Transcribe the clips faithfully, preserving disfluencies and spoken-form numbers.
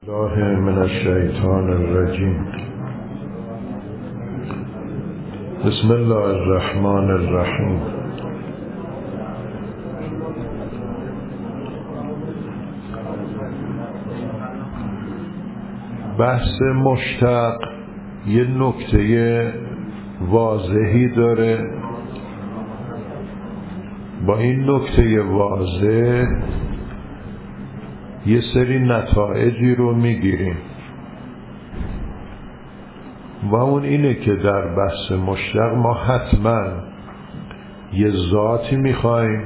الله من الشیطان الرجیم. بسم الله الرحمن الرحیم. بحث مشتق یه نکته واضحی داره. با این نکته واضح یه سری نتایجی رو میگیریم و اون اینه که در بحث مشتق ما حتما یه ذاتی میخوایم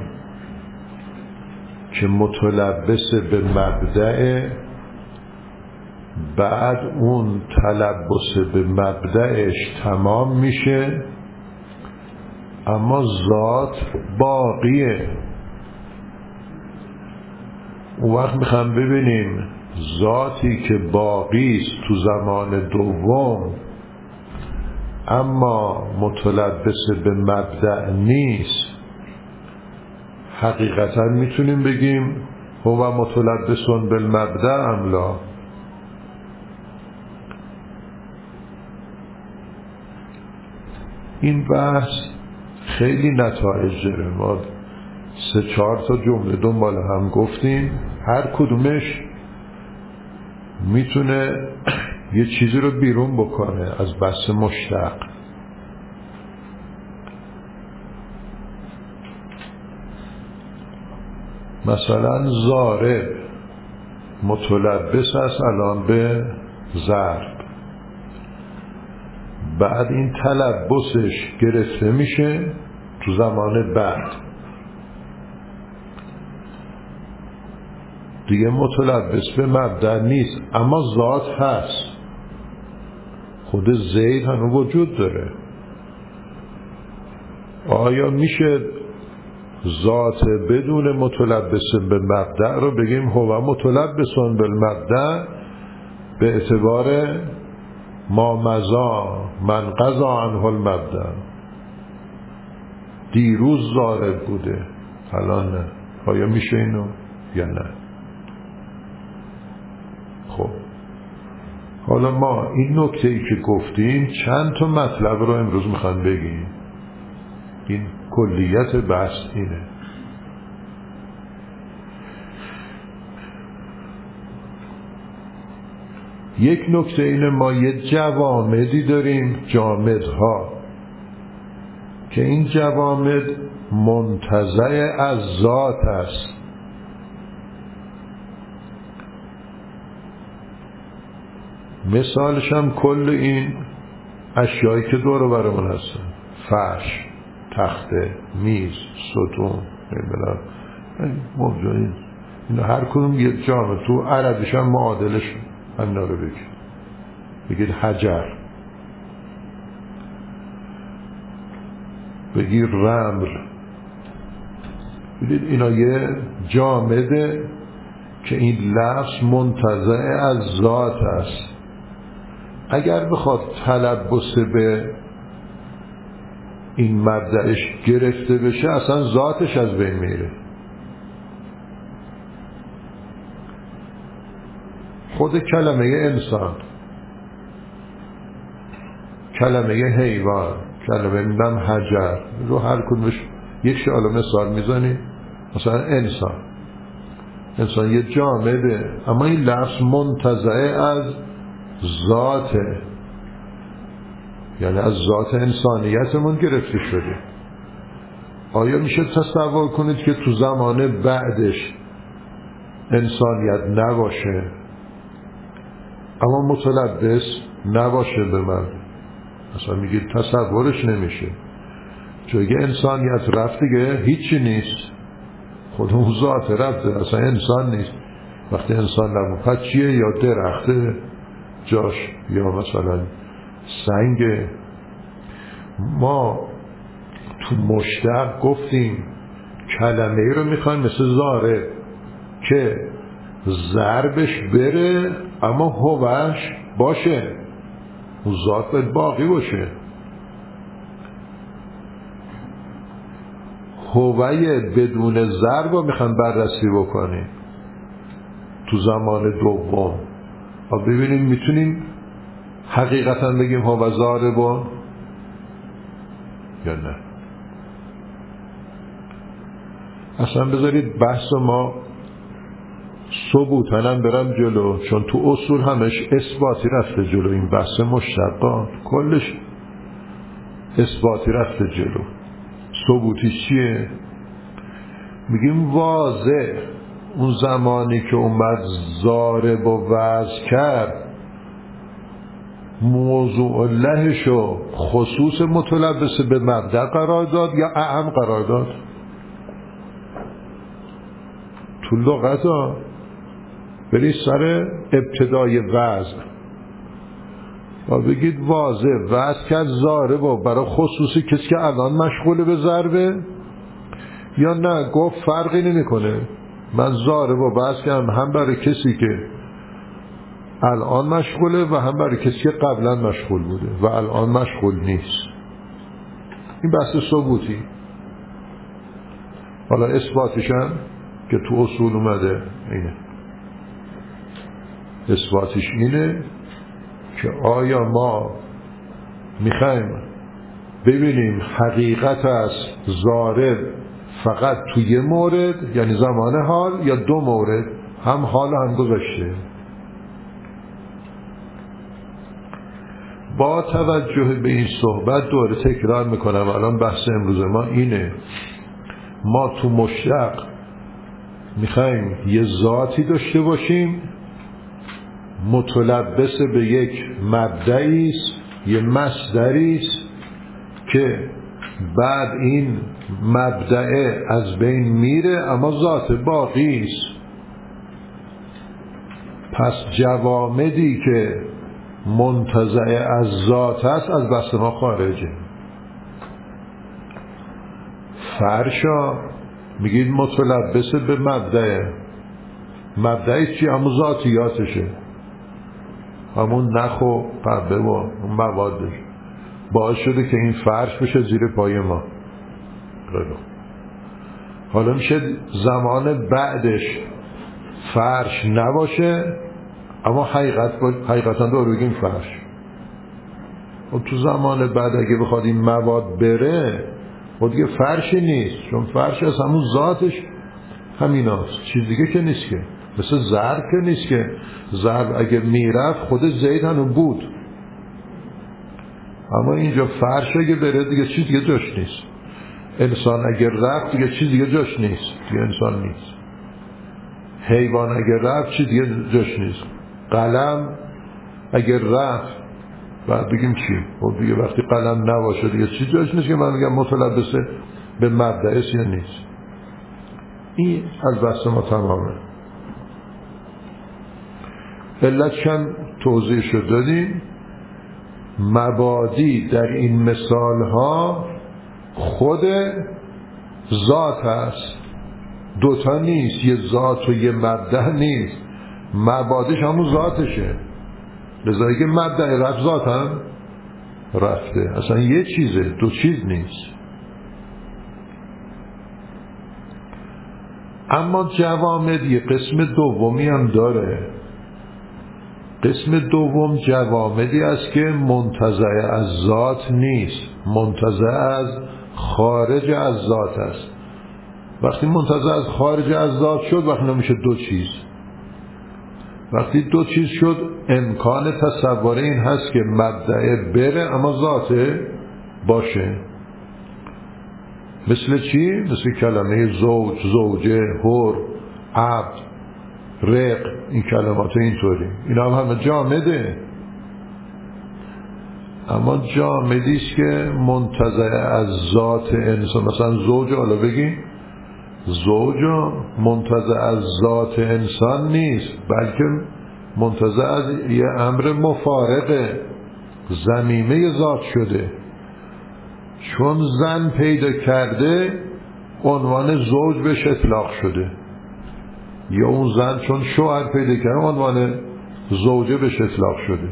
که متلبس به مبدأ، بعد اون تلبس به مبدأش تمام میشه اما ذات باقیه. اون وقت میخوام ببینیم ذاتی که باقی است تو زمان دوم اما متلبس به مبدأ نیست، حقیقتا میتونیم بگیم هو متلبسون بالمبدأ ام لا؟ این بحث خیلی نتایج داره. ما سه چهار تا جمله دنبال هم گفتیم، هر کدومش میتونه یه چیزی رو بیرون بکنه از بحث مشتق. مثلا ضارب متلبس است الان به ضرب، بعد این تلبسش گرفته میشه تو زمان بعد، دیگه متلبس به مبدأ نیست اما ذات هست. خود زید هنوز وجود داره. آیا میشه ذات بدون متلبس به مبدأ رو بگیم هو متلبسون بالمبدأ به اعتبار ما مضا من قضا عنه المبدأ؟ دیروز ضارب بوده الان نه. آیا میشه اینو یا نه؟ خب حالا ما این نکته‌ای که گفتیم چند تا مطلب رو امروز میخوام بگیم. این کلیت بحث اینه. یک نکته اینه ما یه جوامدی داریم، جامدها، که این جوامد منتزع از ذات است. مثالش هم کل این اشیایی که دور و برمون هستن، فرش، تخته، میز، ستون، نمیدونم موضوعی، اینا هر کدوم یه جامد. تو عربیش هم معادلش هم رو بگید بگید حجر، بگید رمل. بگید اینا یه جامده که این لفظ منتزع از ذات است. اگر بخواد تلبس به این مبدأش گرفته بشه اصلا ذاتش از بین میره. خود کلمه انسان، کلمه حیوان، کلمه نم حجر رو هر کدومش یک شعال مثال میزنی. مثلا انسان، انسان یه جامده اما این لفظ منتزع از ذاته، یعنی از ذات انسانیتمون گرفته شده. آیا میشه تصور کنید که تو زمان بعدش انسانیت نباشه اما متلبس نباشه به من؟ مثلا میگید تصورش نمیشه، چون اگه انسانیت رفت دیگه هیچی نیست، خود اون ذات رفته، اصلا انسان نیست. وقتی انسان نبود پس چیه؟ یا درخته جاش، یا مثلا سنگ. ما تو مشتق گفتیم کلمه ای رو میخوایم مثل ضارب که ضربش بره اما هوش باشه، اون ذات باید باقی باشه. هوی بدون ضرب رو میخوایم بررسی بکنیم تو زمان دوم. خب ببینیم میتونیم حقیقتا بگیم ها و ضاربون یا نه. اصلا بذارید بحث ما ثبوتن هم برم جلو، چون تو اصول همش اثباتی رفته جلو. این بحث مشتقات کلش اثباتی رفته جلو. ثبوتیش چیه؟ میگیم واضح اون زمانی که اومد ضارب و وضع کرد موضوع لهشو خصوص متلبس به مبدأ قرار داد یا اعم قرار داد؟ تو لغت ها برید سر ابتدای وضع و بگید واضح وضع کرد ضارب و برای خصوصی کسی که الان مشغوله به ضربه، یا نه گفت فرقی نمی کنه من ضارب و وضع کردم هم برای کسی که الان مشغوله و هم برای کسی که قبلا مشغول بوده و الان مشغول نیست. این بحث ثبوتی. حالا اثباتش هم که تو اصول اومده اینه. اثباتش اینه که آیا ما میخوایم ببینیم حقیقت از ضارب فقط توی یه مورد یعنی زمان حال، یا دو مورد هم حال هم گذشته. با توجه به این صحبت دوباره تکرار میکنم، الان بحث امروز ما اینه، ما تو مشتق میخوایم یه ذاتی داشته باشیم متلبس به یک مبدعی است، یه مصدری است که بعد این مبدع از بین میره اما ذات باقی است. پس جوامدی که منتزع از ذات است از بحث ما خارجه. فرشا میگید متلبس به مبدع، مبدعی چی؟ همون ذاتیاتشه، همون نخ و قبه و اون موادش باعث شده که این فرش بشه زیر پای ما. حالا میشه زمان بعدش فرش نباشه اما حقیقت حقیقتا دور بگیم فرش. و تو زمان بعد اگه بخواد این مواد بره خود دیگه فرشی نیست، چون فرش از همون ذاتش همیناست، چیز دیگه که نیست که. مثل ضرب که نیست که ضرب اگه میرفت خود زید هنو بود، اما اینجا فرش اگه بره دیگه چیز دیگه جاش نیست. انسان اگه رفت دیگه چیز دیگه جاش نیست، دیگه انسان نیست. حیوان اگه رفت چیز دیگه جاش نیست. قلم اگه رفت بعد بگیم چی؟ خب دیگه وقتی قلم نباشه دیگه چیز جاش نیست که من میگم متلبسه به مبدعش یا نیست. این از بحث ما تمامه. علت چند توضیح شد دادیم. مبادی در این مثال ها خود ذات هست، دوتا نیست، یه ذات و یه مبدع نیست، مبادیش همون ذاتشه. لذایی که مبدع رفت ذات هم رفته، اصلا یه چیزه، دو چیز نیست. اما جوامد یه قسم دومی هم داره. قسم دوم جوامدی است که منتزع از ذات نیست، منتزع از خارج از ذات است. وقتی منتزع از خارج از ذات شد وقتی نمیشه دو چیز. وقتی دو چیز شد امکان تصور این هست که مبدع بره اما ذاته باشه. مثل چی؟ مثل کلمه زوج، زوجه، حر، عبد، رق، این کلمات اینطوری، اینا هم همه جامده. اما جامدیست که منتزع از ذات انسان. مثلا زوج، حالا بگیم زوج منتزع از ذات انسان نیست، بلکه منتزع از یه امر مفارقه، ضمیمه ذات شده. چون زن پیدا کرده عنوان زوج بهش اطلاق شده، یا اون زن چون شوهر پیدا کرده عنوان زوجه بهش اطلاق شده.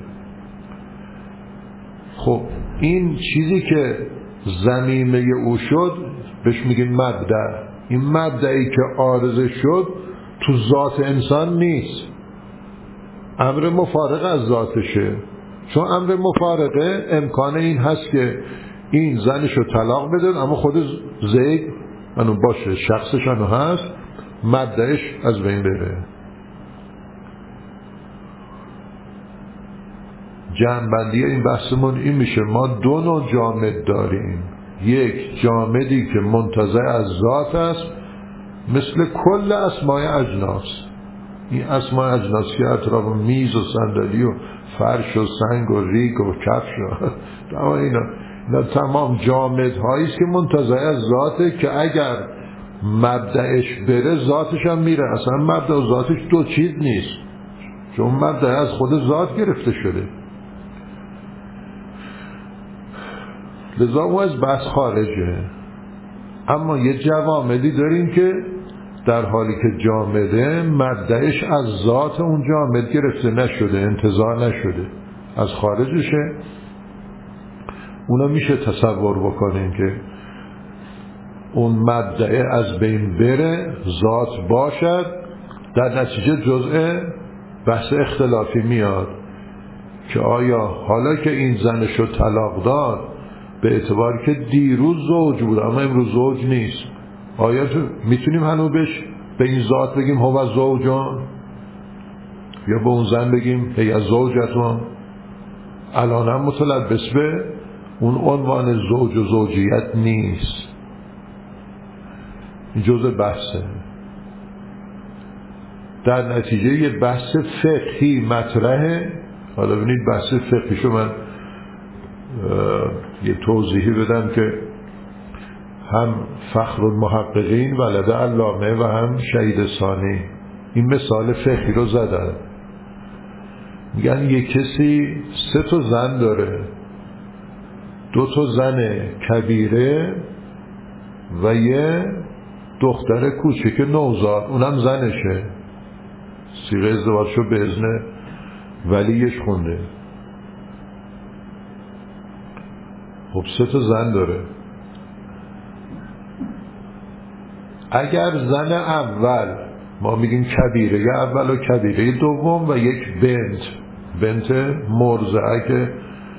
خب این چیزی که ضمیمه او شد بهش میگیم مبدع. این مبدعی که عارضه شد تو ذات انسان نیست، امر مفارق از ذاتشه، چون امر مفارقه امکان این هست که این زنش رو طلاق بده اما خود زید انو باشه، شخصش انو هست، مبدأش از بین بره. جمع‌بندی این بحثمون این میشه ما دو نوع جامد داریم، یک جامدی که منتزع از ذات است مثل کل اسماء اجناس، این اسماء اجناس که اطراف میز و صندلی و فرش و سنگ و ریگ و کفش و اینا اینا تمام جامدهایی است که منتزع از ذاته که اگر مبدأش بره ذاتش هم میره. اصلا مبدأ و ذاتش دو چیز نیست، چون مبدأ از خود ذات گرفته شده، لذا اون از بحث خارجه. اما یه جوامدی داریم که در حالی که جامده مبدأش از ذات اون جامد گرفته نشده، انتزاع نشده، از خارجشه. اونا میشه تصور بکنیم که اون مبدأ از بین بره، ذات باشد، در نتیجه جزء بحث اختلافی میاد که آیا حالا که این زنشو طلاق داد به اعتبار که دیروز زوج بود اما امروز زوج نیست، آیا تو میتونیم هنو بش به این ذات بگیم هو زوجان، یا به اون زن بگیم هی از زوجتون؟ الان هم متلبس به اون عنوان زوج و زوجیت نیست. این جزء بحثه. در نتیجه یه بحث فقهی مطرحه. حالا ببینید بحث فقهیشو من یه توضیحی بدم که هم فخر المحققین ولد علامه و هم شهید ثانی این مثال فقهی رو زدن. میگن یه کسی سه تا زن داره، دو تا زن کبیره و یه دختر کوچک نوزاد، اونم زنشه، صیغه ازدواجشو به اذن ولیش خونده. خب سه تا زن داره. اگر زن اول ما میگیم کبیره اول و کبیره دوم و یک بنت، بنت مرضعه که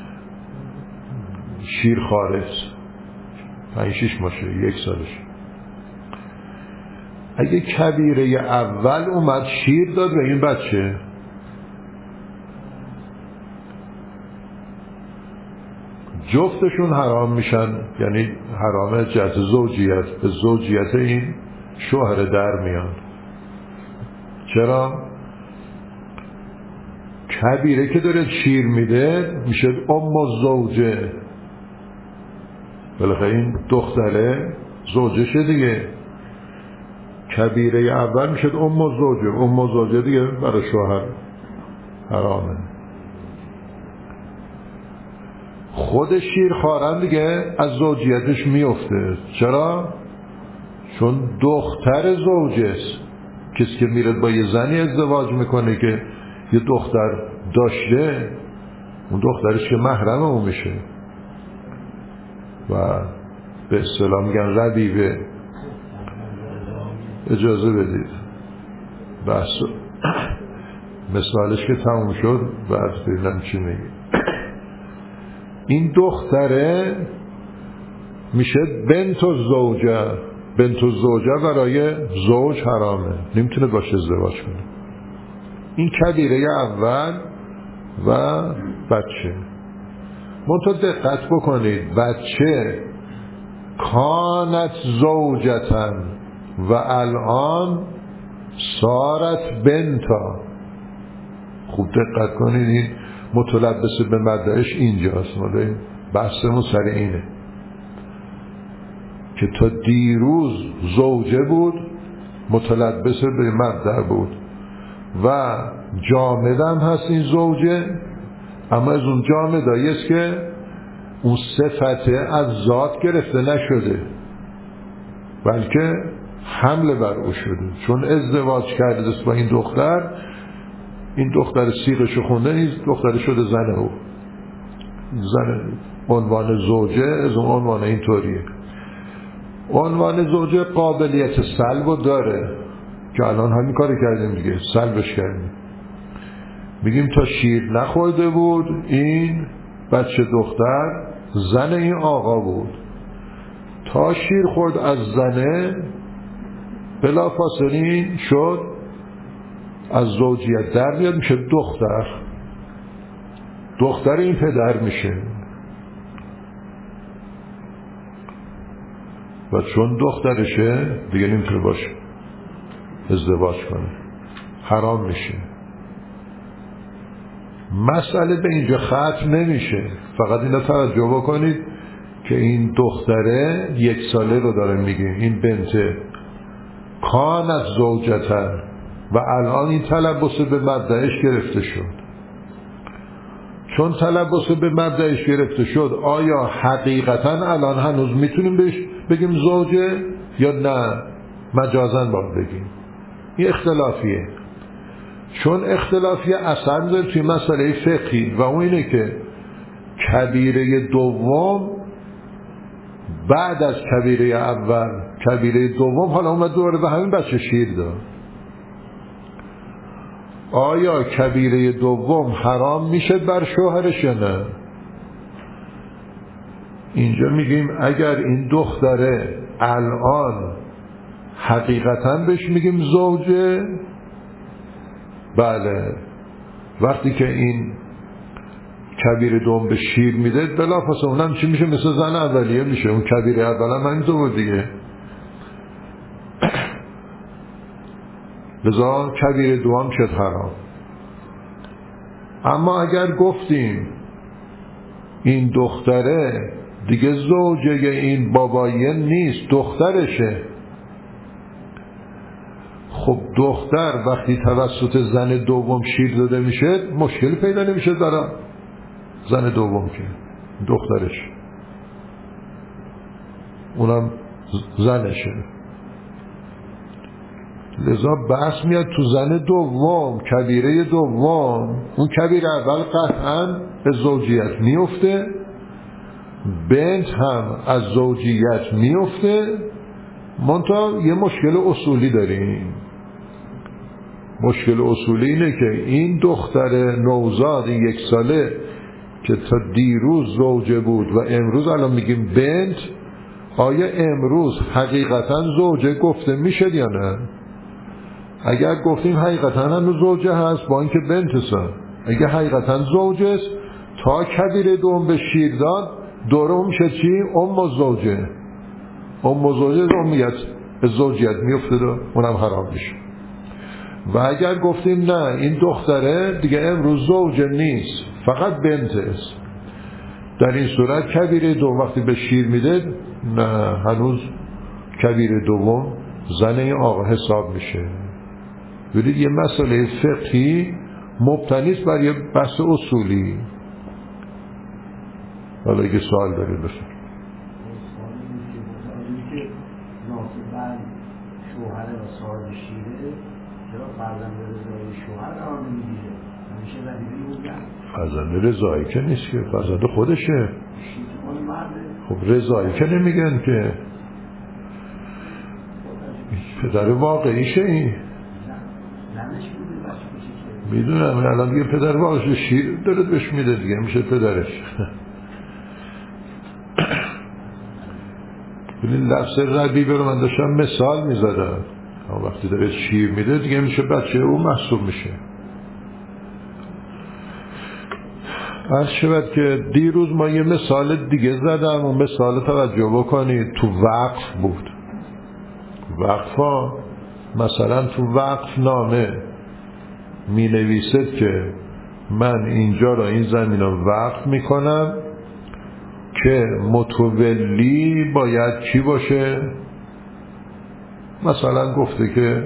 شیر خارس پنج شیش ماشه یک سالش، اگه کبیره اول اومد شیر داد به این بچه، جفتشون حرام میشن، یعنی حرام جهت زوجیت، به زوجیت این شوهر در میان. چرا؟ کبیره که داره شیر میده میشه ام زوجه، بالاخره این دختره زوجشه دیگه. کبیره اول میشه ام زوجه، ام زوجه دیگه برای شوهر حرامه. خود شیرخوارم دیگه از زوجیتش میفته. چرا؟ چون دختر زوجست. کسی که میره با یه زنی ازدواج میکنه که یه دختر داشته، اون دخترش که محرم اون میشه و به اصطلاح میگن ربیبه. اجازه بدید بحث مثالش که تموم شد بعد ببینم چی میگه. این دختره میشه بنت الزوجه. بنت الزوجه برای زوج حرامه، نمیتونه باشه ازدواج کنه. این کبیره اول و بچه. منتها دقت بکنید، بچه کانت زوجتن و الان صارت بنتا. خوب دقت کنید، این متلبس به مبدأش اینجاست. ماده بحثمون سر اینه که تا دیروز زوجه بود، متلبس به مبدأ بود و جامدم هست این زوجه، اما از اون جامدایی است که اون صفته از ذات گرفته نشده بلکه حمله بر او شده. چون ازدواج کرده است با این دختر، این دختر سیغشو خونده، این دختر شده زن او. زن عنوان زوجه از اون عنوان این طوریه. عنوان زوجه قابلیت سلب داره که الان همین کاری کردیم دیگه، سلبش کردیم. میگیم تا شیر نخورده بود این بچه دختر زن این آقا بود، تا شیر خورد از زنه بلافاصله این شد از زوجیت در میاد، میشه دختر، دختر این پدر میشه و چون دخترشه دیگه نمیتونه باشه ازدواج کنه، حرام میشه. مسئله به اینجا ختم نمیشه، فقط اینا توجه بکنید که این دختره یک ساله رو داره میگه، این بنته کانت زوجتن و الان این تلبس به مبدأش گرفته شد. چون تلبس به مبدأش گرفته شد آیا حقیقتا الان هنوز میتونیم بهش بگیم زوجه یا نه مجازاً باید بگیم؟ این اختلافیه، چون اختلافی اثر داره توی مسئله فقهی و اون اینه که کبیره دوم بعد از کبیره اول، کبیره دوم حالا اومد دوباره به همین بچه شیر داد. آیا کبیره دوم حرام میشه بر شوهرش یا نه؟ اینجا میگیم اگر این دختره الان حقیقتا بهش میگیم زوجه، بله، وقتی که این کبیر دوم به شیر میده بلافاصله اونم چی میشه؟ مثل زن اولیه میشه، اون کبیر اول هم همین طور دیگه. لذا کبیر دوم شد حرام. اما اگر گفتیم این دختره دیگه زوجه این بابایه نیست، دخترشه، خب دختر وقتی توسط زن دوم شیر داده میشه مشکلی پیدا نمیشه داره زن دوم که دخترش اونم زنشه. لذا بحث میاد تو زن دوم، کبیره دوم، اون کبیره اول قطعا به زوجیت میفته، بنت هم از زوجیت میفته، منتها یه مشکل اصولی داریم. مشکل اصولی اینه که این دختر نوزاد یک ساله که تا دیروز زوجه بود و امروز الان میگیم بنت، آیا امروز حقیقتا زوجه گفته میشه یا نه؟ اگر گفتیم حقیقتا هنوز زوجه هست با اینکه بنت است، اگر حقیقتا زوجه است تا کبیر دوم به شیر داد دوره میشه چی؟ ام زوجه. ام زوجه امیت به زوجیت میفته و اونم حرام میشه. و اگر گفتیم نه این دختره دیگه امروز زوجه نیست فقط بنت است، در این صورت کبیر دوم وقتی به شیر میده نه هنوز کبیر دوم زن این آقا حساب میشه. ببینید یه مسئله فقهی مبتنی است بر یه بحث اصولی. حالا اگه سوال دارید بفرمایید. شوهر و صاحب شیره چرا فرزند رضایی شوهر قرار نمیگیره؟ همیشه ردیبی بودن. فرزند رضایی که نیست که، فرزند خودشه. خب رضایی که نمیگن که، پدر واقعیشه این. میدونم الان دیگه پدر واقعیشه، شیر داره بهش میده دیگه میشه پدرش. ببین لفظ ربیبه رو من داشتم مثال میزدم، وقتی داره شیر میده دیگه میشه بچه او محسوب میشه. عرض شود که دیروز ما یه مثال دیگه زدم، اون مثال توجه بکنید تو وقف بود. وقف ها مثلا تو وقف نامه می نویسد که من اینجا را این زمین را وقف می کنم که متولی باید کی باشه؟ مثلا گفته که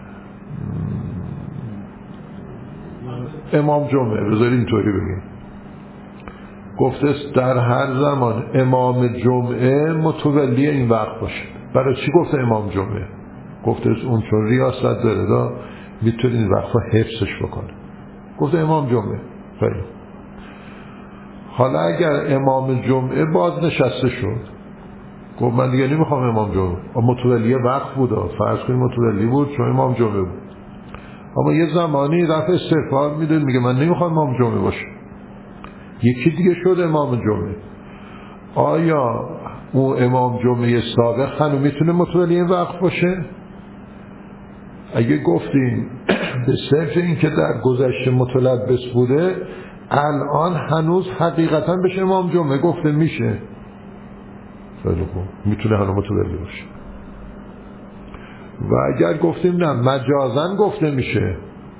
امام جمعه، بذارید اینطوری بگیم، گفته در هر زمان امام جمعه متولی این وقت باشه. برای چی گفته امام جمعه؟ گفته اون چون ریاست داره دا میتونه این وقت حفظش بکنه، گفته امام جمعه. خیلی حالا اگر امام جمعه باز نشسته شد، گفت من دیگه نمیخوام امام جمعه، متولی وقت بود، فرض کنیم متولی بود چون امام جمعه بود، اما یه زمانی رفع استغفار میده میگه من نمیخوام امام جمعه باشه، یکی دیگه شد امام جمعه. آیا اون امام جمعه سابق هنوز میتونه متولی این وقت باشه؟ اگه گفتیم به صرف این که در گذشته متلبس بوده الان هنوز حقیقتا بشه امام جمعه گفته میشه، خیلی خوب میتونه هنوز متولی باشه. و اگر گفتیم نه مجازن گفته میشه،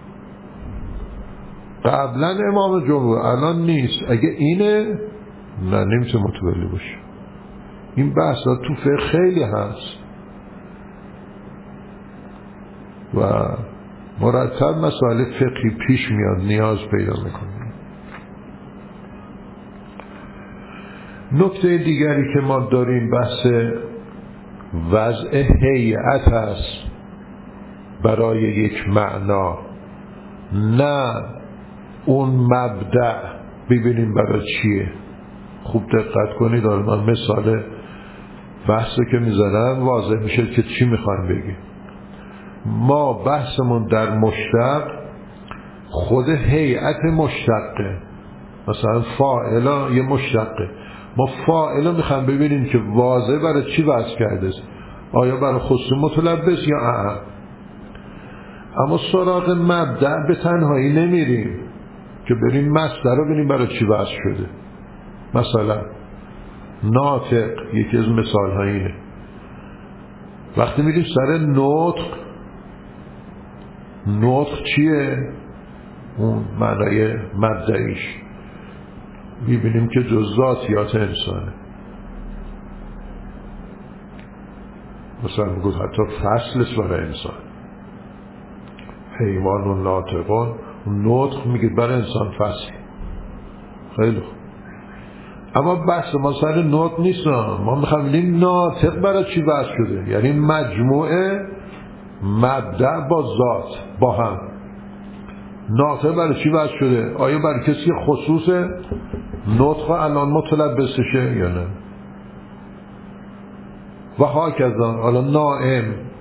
قبلا امام جمعه الان نیست، اگه اینه نه نمیشه متولی باشه. این بحثا تو فقه خیلی هست و مرتب مسائل فقهی پیش میاد، نیاز پیدا میکنه. نکته دیگری که ما داریم بحث وضع هیئت است برای یک معنا، نه اون مبدأ ببینیم برای چیه. خوب دقت کنید، من مثال بحثی که میزنم واضح میشه که چی میخوایم بگیم. ما بحثمون در مشتق خود هیئت مشتقه، مثلا فاعلا یه مشتقه، ما فاعلا میخوایم ببینیم که واضح برای چی وضع کرده است، آیا برای خصوص متلبس یا اعم. اما سراغ مبدأ به تنهایی نمیریم که بریم مصدر رو ببینیم برای چی وضع شده. مثلا ناطق یکی از مثال ها اینه، وقتی میریم سر نطق، نطق چیه؟ اون معنای مبدئیش میبینیم که جز ذاتیات انسانه. مثلا میگوید حتی فصل برای انسان، حیوان و ناطقان، نطق میگید برای انسان فصل. خیلی خوب، اما بحث ما سر نطق نیست، ما میخوایم ببینیم ناطق برای چی وضع شده، یعنی مجموعه مبدأ با ذات با هم. ناطق برای چی وضع شده؟ آیا برای کسی خصوص نطق الان متلبسشه یا نه؟ و هاکذا. حالا نائم،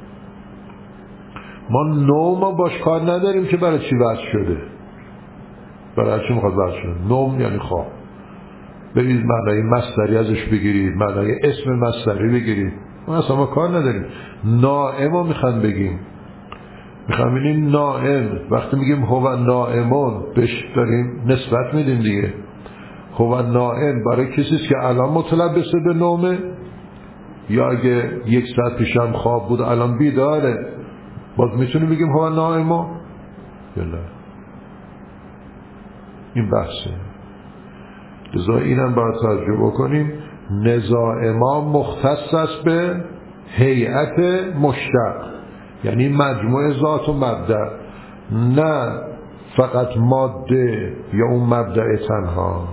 ما نوم باش کار نداریم که برای چی وضع شده، برای چی میخواد وضع شده. نوم یعنی خواب، برید معنای مصدری ازش بگیرید، معنای اسم مصدری بگیرید، ما اصلا ما کار نداریم. نائم رو میخوان بگیم، میخوام بگیم نائم، وقتی میگیم هو نائمون بهش داریم نسبت میدیم دیگه. هو نائم برای کسیست که الان متلبسه به نومه، یا اگه یک ساعت پیشم خواب بود الان بیداره، باز میتونیم بگیم هو نائمون یا نه؟ این بحثه. لذا اینم باید توجه بکنیم، نزاع ما مختص است به هیئت مشتق، یعنی مجموع ذات و مبدأ، نه فقط ماده یا اون مبدأ تنها.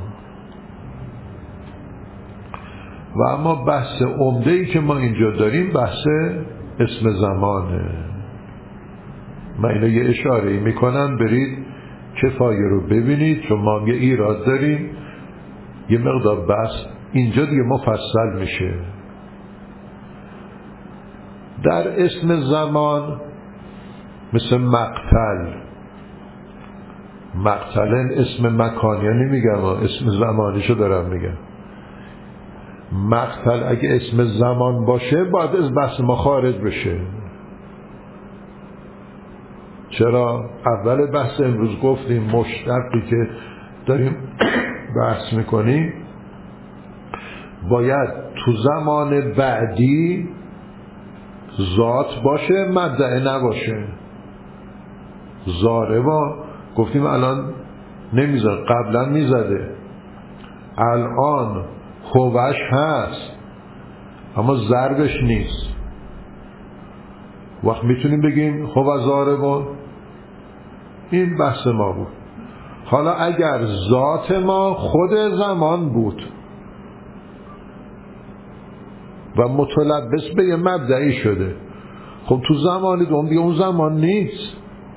و اما بحث عمده‌ای که ما اینجا داریم بحث اسم زمانه. من اینو یه اشاره‌ای میکنم، برید کفایه رو ببینید، چون ما یه ایراد داریم، یه مقدار بحث اینجا دیگه مفصل میشه. در اسم زمان مثل مقتل، مقتلن اسم مکانی نمیگم، اسم زمانیشو دارم میگم. مقتل اگه اسم زمان باشه باید از بحث ما خارج بشه. چرا؟ اول بحث امروز گفتیم مشتقی که داریم بحث میکنیم باید تو زمان بعدی ذات باشه، مبدأ نباشه. زاربا گفتیم الان نمیزد، قبلا میزده، الان هوش هست اما ضربش نیست. وقت میتونیم بگیم هو زاربا. این بحث ما بود. حالا اگر ذات ما خود زمان بود و متلبس به یه مبدعی شده، خب تو زمانی دوم دیگه اون زمان نیست.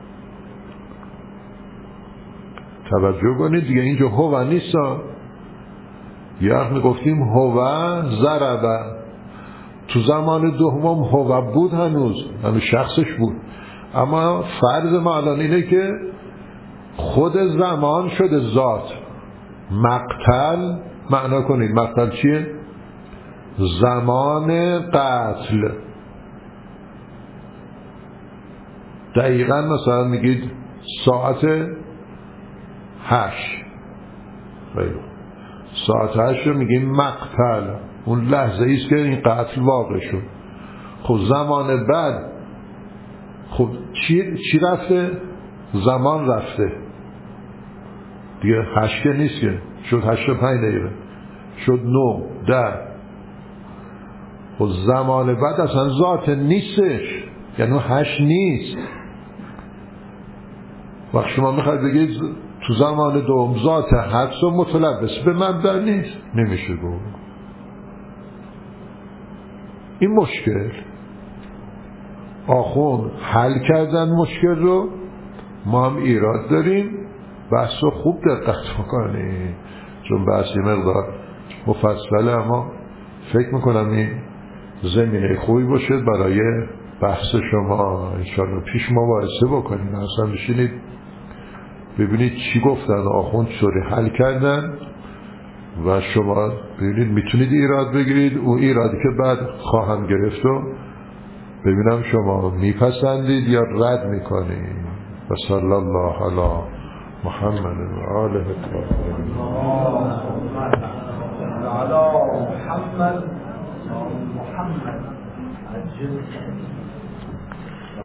توجه کنید دیگه، اینجا هو نیست. یه وقت میگفتیم هو ضربه، تو زمان دوم هو بود، هنوز هنوز شخصش بود، اما فرض ما الان اینه که خود زمان شده ذات. مقتل معنا کنید، مقتل چیه؟ زمان قتل. دقیقا مثلا میگید ساعت هشت، خیلی ساعت هشت رو میگیم مقتل، اون لحظه ایست که این قتل واقع شد. خب زمان بعد خب چی, چی رفته؟ زمان رفته دیگه. هشت که نیست که، شد هشت و پنج دقیقه، شد نو ده. خب زمان بعد اصلا ذات نیستش، یعنی هشت نیست. وقت شما میخواید بگید تو زمان دوم ذات حدس و متلبس به مبدأ نیست، نمیشه گفت. این مشکل آخون حل کردن مشکل رو، ما هم ایراد داریم. بحث رو خوب دقت میکنیم چون بحث یه مقدار مفصله، اما فکر میکنم این زمینه خوبی باشه برای بحث شما. انشاءالله پیش مباحثه بکنیم، اصلا بشینید ببینید چی گفتن آخوند، چوری حل کردن و شما ببینید میتونید ایراد بگیرید. اون ایرادی که بعد خواهم گرفت و ببینم شما میپسندید یا رد میکنید. و صلی الله علی محمد و آله الطاهرین. محمد محمد